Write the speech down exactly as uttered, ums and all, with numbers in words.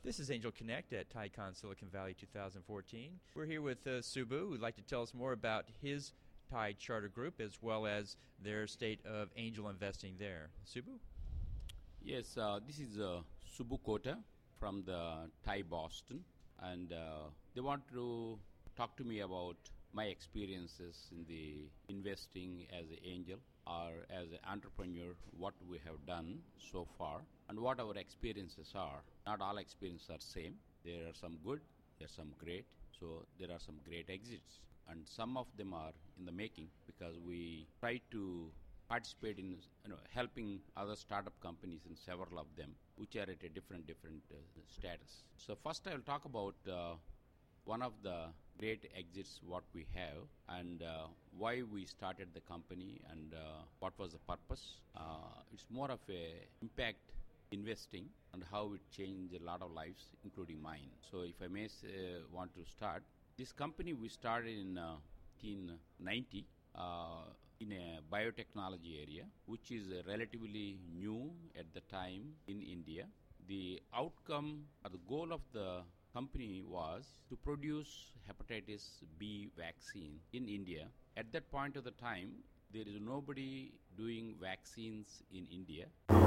This is Angel Connect at TiECon Silicon Valley twenty fourteen. We're here with uh, Subbu, who'd like to tell us more about his TiE Charter Group as well as their state of angel investing there. Subbu? Yes, uh, this is uh, Subbu Kota from the TiE Boston, and uh, they want to talk to me about my experiences in the investing as an angel or as an entrepreneur, what we have done so far, and what our experiences are. Not all experiences are same. There are some good, there are some great. So there are some great exits, and some of them are in the making because we try to participate in you know, helping other startup companies in several of them, which are at a different different uh, status. So first I will talk about uh, one of the great exits what we have and uh, why we started the company and uh, what was the purpose. Uh, it's more of a impact investing and how it changed a lot of lives, including mine. So if I may uh, want to start, this company we started in uh, nineteen ninety uh, in a biotechnology area, which is uh, relatively new at the time in India. The outcome or the goal of the company was to produce hepatitis B vaccine in India. At that point of the time, there is nobody doing vaccines in India.